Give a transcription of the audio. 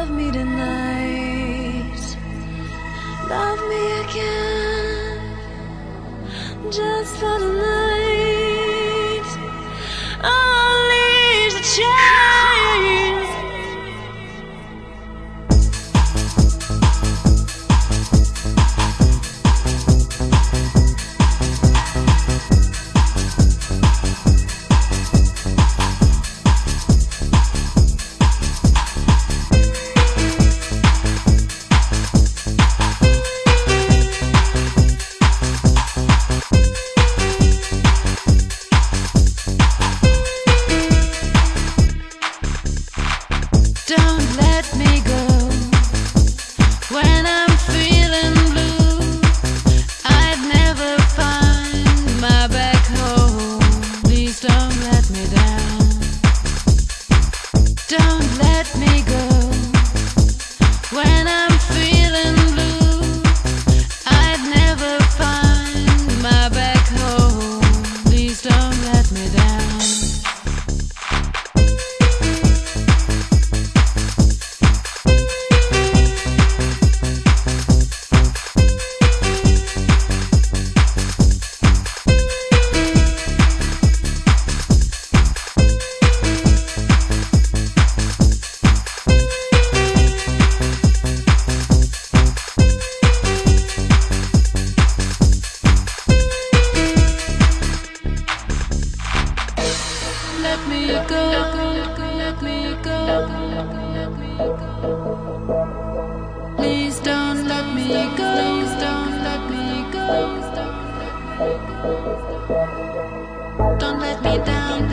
love me tonight. Love me again, just for the night. Unleash the chains. Don't let me go when I'm feeling blue. I'd never find my back home. Please don't let me down. Don't let me go when I'm feeling blue. I'd never find my back home. Please don't let me down. Let me go, let me go. Please don't let me go, don't let me go. Don't let me down.